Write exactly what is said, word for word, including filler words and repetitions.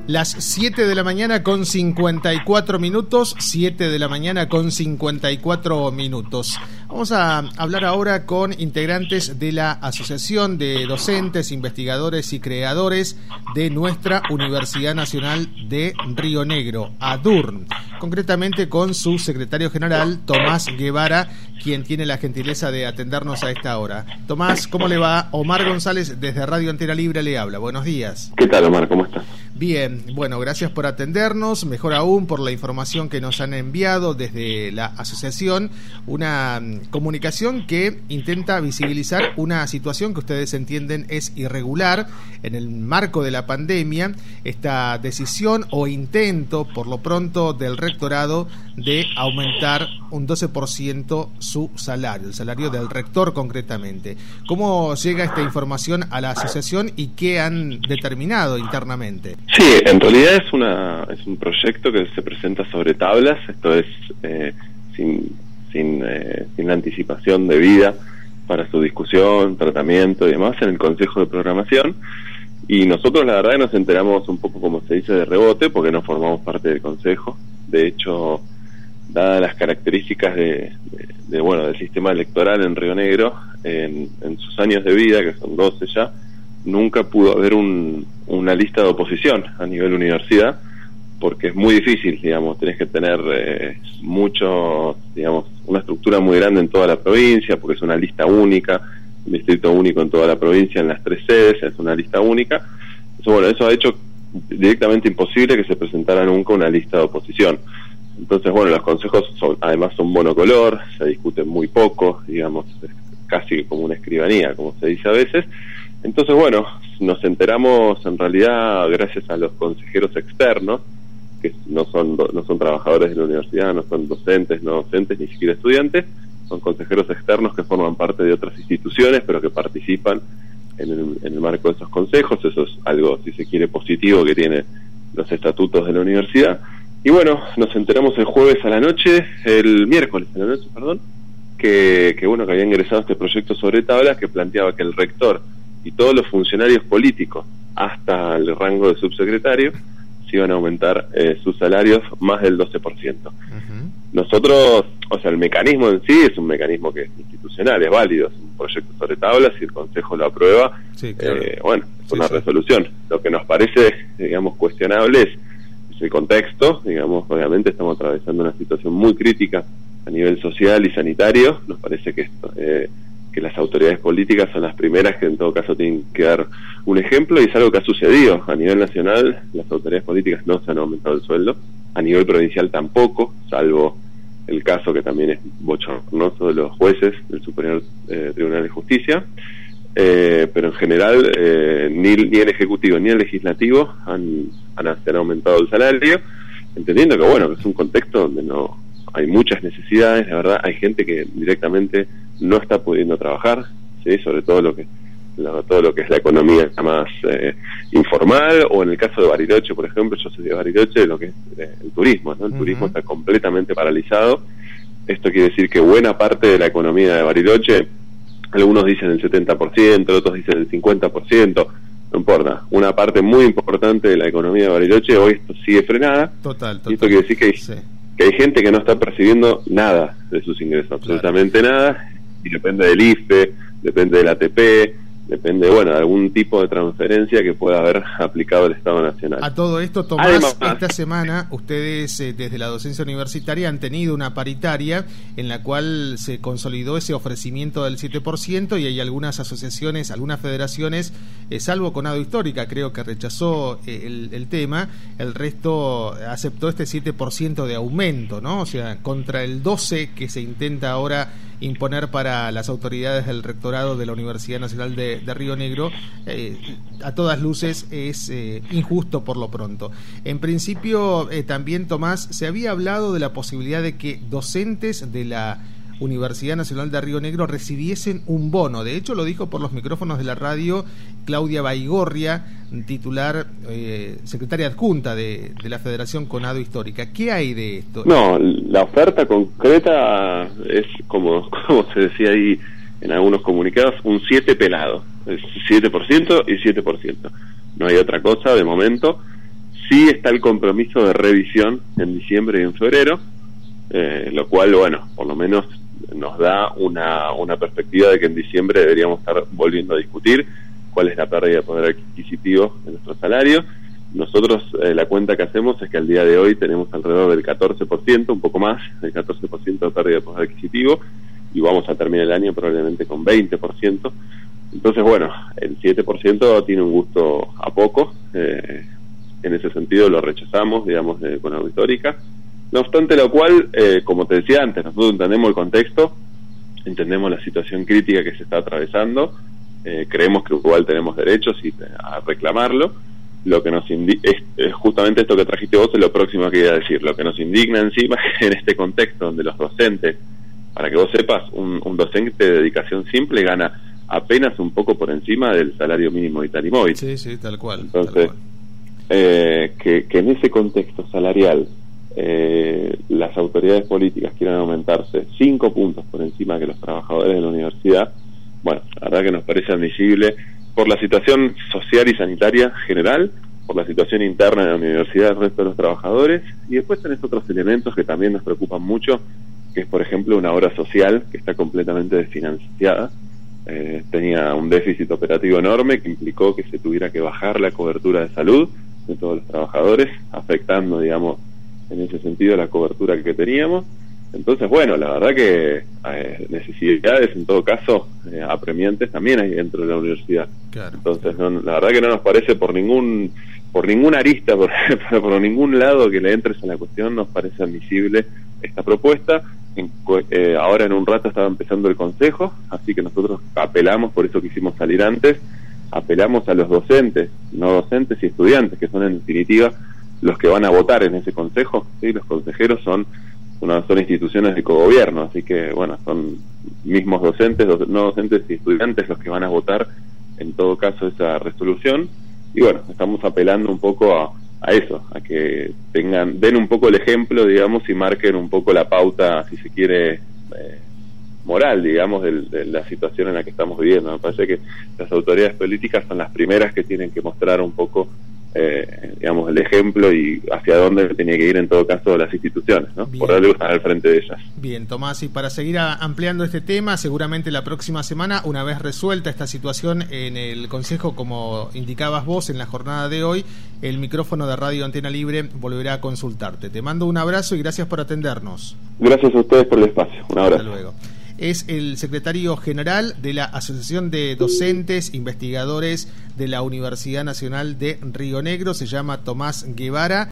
Las siete de la mañana con cincuenta y cuatro minutos, siete de la mañana con cincuenta y cuatro minutos. Vamos a hablar ahora con integrantes de la Asociación de Docentes, Investigadores y Creadores de nuestra Universidad Nacional de Río Negro, ADURN, concretamente con su secretario general, Tomás Guevara, quien tiene la gentileza de atendernos a esta hora. Tomás, ¿cómo le va? Omar González desde Radio Antena Libre le habla. Buenos días. ¿Qué tal, Omar? ¿Cómo estás? Bien, bueno, gracias por atendernos, mejor aún por la información que nos han enviado desde la asociación, una comunicación que intenta visibilizar una situación que ustedes entienden es irregular en el marco de la pandemia, esta decisión o intento, por lo pronto, del rectorado de aumentar un doce por ciento su salario, el salario del rector concretamente. ¿Cómo llega esta información a la asociación y qué han determinado internamente? Sí, en realidad es una es un proyecto que se presenta sobre tablas, esto es eh, sin sin, eh, sin la anticipación debida para su discusión, tratamiento y demás en el Consejo de Programación, y nosotros la verdad nos enteramos un poco, como se dice, de rebote, porque no formamos parte del Consejo. De hecho, dadas las características de, de, de bueno del sistema electoral en Río Negro, en, en sus años de vida, que son doce ya, nunca pudo haber un, una lista de oposición a nivel universidad, porque es muy difícil, digamos, tenés que tener eh, mucho, digamos, una estructura muy grande en toda la provincia, porque es una lista única, un distrito único en toda la provincia, en las tres sedes, es una lista única. Eso, bueno, eso ha hecho directamente imposible que se presentara nunca una lista de oposición. Entonces, bueno, los consejos son, además son monocolor, se discuten muy poco, digamos, es casi como una escribanía, como se dice a veces. Entonces, bueno, nos enteramos en realidad gracias a los consejeros externos, que no son no son trabajadores de la universidad, no son docentes, no docentes, ni siquiera estudiantes, son consejeros externos que forman parte de otras instituciones, pero que participan en el, en el marco de esos consejos. Eso es algo, si se quiere, positivo que tiene los estatutos de la universidad. Y bueno, nos enteramos el jueves a la noche, el miércoles a la noche, perdón, que, que bueno, que había ingresado este proyecto sobre tablas que planteaba que el rector y todos los funcionarios políticos, hasta el rango de subsecretario, se iban a aumentar eh, sus salarios más del doce por ciento. Uh-huh. Nosotros, o sea, el mecanismo en sí es un mecanismo que es institucional, es válido, es un proyecto sobre tablas, si el Consejo lo aprueba, sí, claro. eh, bueno, es sí, una sí. resolución. Lo que nos parece, digamos, cuestionable es, es el contexto, digamos, obviamente estamos atravesando una situación muy crítica a nivel social y sanitario, nos parece que esto... Eh, que las autoridades políticas son las primeras que en todo caso tienen que dar un ejemplo, y es algo que ha sucedido a nivel nacional. Las autoridades políticas no se han aumentado el sueldo, a nivel provincial tampoco, salvo el caso que también es bochornoso de los jueces del Superior eh, Tribunal de Justicia, eh, pero en general eh, ni, ni el Ejecutivo ni el Legislativo han, han, han aumentado el salario, entendiendo que bueno, que es un contexto donde no hay muchas necesidades, la verdad, hay gente que directamente no está pudiendo trabajar, sí, sobre todo lo que lo, todo lo que es la economía más eh, informal, o en el caso de Bariloche, por ejemplo, yo soy de Bariloche, lo que es eh, el turismo, ¿no? El uh-huh. turismo está completamente paralizado. Esto quiere decir que buena parte de la economía de Bariloche, algunos dicen el setenta por ciento, otros dicen el cincuenta por ciento, no importa, una parte muy importante de la economía de Bariloche hoy esto sigue frenada. Total, total. Y esto quiere decir que hay, sí. que hay gente que no está percibiendo nada de sus ingresos, claro. absolutamente nada. Y depende del I F E, depende del A T P, depende, bueno, de algún tipo de transferencia que pueda haber aplicado el Estado Nacional. A todo esto, Tomás, Además, esta semana ustedes eh, desde la docencia universitaria han tenido una paritaria en la cual se consolidó ese ofrecimiento del siete por ciento, y hay algunas asociaciones, algunas federaciones, eh, salvo Conado Histórica, creo que rechazó eh, el, el tema, el resto aceptó este siete por ciento de aumento, ¿no? O sea, contra el doce por ciento que se intenta ahora imponer para las autoridades del rectorado de la Universidad Nacional de, de Río Negro, eh, a todas luces es eh, injusto por lo pronto. En principio, eh, también, Tomás, se había hablado de la posibilidad de que docentes de la Universidad Nacional de Río Negro recibiesen un bono. De hecho, lo dijo por los micrófonos de la radio Claudia Baigorria, titular, eh, secretaria adjunta de, de la Federación Conado Histórica. ¿Qué hay de esto? No, la oferta concreta es, como, como se decía ahí en algunos comunicados, un siete pelado. Es siete por ciento y siete por ciento. No hay otra cosa de momento. sí está el compromiso de revisión en diciembre y en febrero, eh, lo cual, bueno, por lo menos nos da una, una perspectiva de que en diciembre deberíamos estar volviendo a discutir cuál es la pérdida de poder adquisitivo de nuestro salario. Nosotros eh, la cuenta que hacemos es que al día de hoy tenemos alrededor del catorce por ciento, un poco más, del catorce por ciento de pérdida de poder adquisitivo, y vamos a terminar el año probablemente con veinte por ciento. Entonces, bueno, el siete por ciento tiene un gusto a poco, eh, en ese sentido lo rechazamos, digamos, de, con la histórica. No obstante lo cual, eh, como te decía antes, nosotros entendemos el contexto, entendemos la situación crítica que se está atravesando, eh, creemos que igual tenemos derechos y, a reclamarlo. Lo que nos indi- es, es justamente esto que trajiste vos, es lo próximo que iba a decir. Lo que nos indigna encima en este contexto donde los docentes, para que vos sepas, un, un docente de dedicación simple gana apenas un poco por encima del salario mínimo vital y móvil. Sí, sí, tal cual. Entonces, tal cual. Eh, que, que en ese contexto salarial eh, las autoridades políticas quieran aumentarse cinco puntos por encima que los trabajadores de la universidad, bueno, la verdad que nos parece admisible por la situación social y sanitaria general, por la situación interna de la universidad del resto de los trabajadores, y después tenés otros elementos que también nos preocupan mucho, que es por ejemplo una obra social que está completamente desfinanciada. Eh, tenía un déficit operativo enorme que implicó que se tuviera que bajar la cobertura de salud de todos los trabajadores, afectando, digamos, en ese sentido la cobertura que teníamos. Entonces, bueno, la verdad que eh, necesidades en todo caso eh, apremiantes también hay dentro de la universidad. Claro. Entonces, no, la verdad que no nos parece por ningún por ninguna arista, por, por ningún lado que le entres a la cuestión, nos parece admisible esta propuesta. En, eh, ahora en un rato estaba empezando el consejo, así que nosotros apelamos, por eso quisimos salir antes, apelamos a los docentes, no docentes y estudiantes, que son en definitiva los que van a votar en ese consejo, ¿sí? Los consejeros son una, son instituciones de cogobierno, así que bueno, son mismos docentes, doc, no docentes y estudiantes los que van a votar en todo caso esa resolución, y bueno, estamos apelando un poco a, a eso, a que tengan, den un poco el ejemplo, digamos, y marquen un poco la pauta, si se quiere, eh, moral, digamos, de, de la situación en la que estamos viviendo. Me parece que las autoridades políticas son las primeras que tienen que mostrar un poco, eh, digamos, el ejemplo y hacia dónde tenía que ir en todo caso las instituciones, ¿no? Bien. Por darle estar al frente de ellas. Bien, Tomás, y para seguir a, ampliando este tema, seguramente la próxima semana, una vez resuelta esta situación en el Consejo, como indicabas vos en la jornada de hoy, el micrófono de Radio Antena Libre volverá a consultarte. Te mando un abrazo y gracias por atendernos. Gracias a ustedes por el espacio. Un abrazo. Hasta luego. Es el secretario general de la Asociación de Docentes Investigadores de la Universidad Nacional de Río Negro, se llama Tomás Guevara.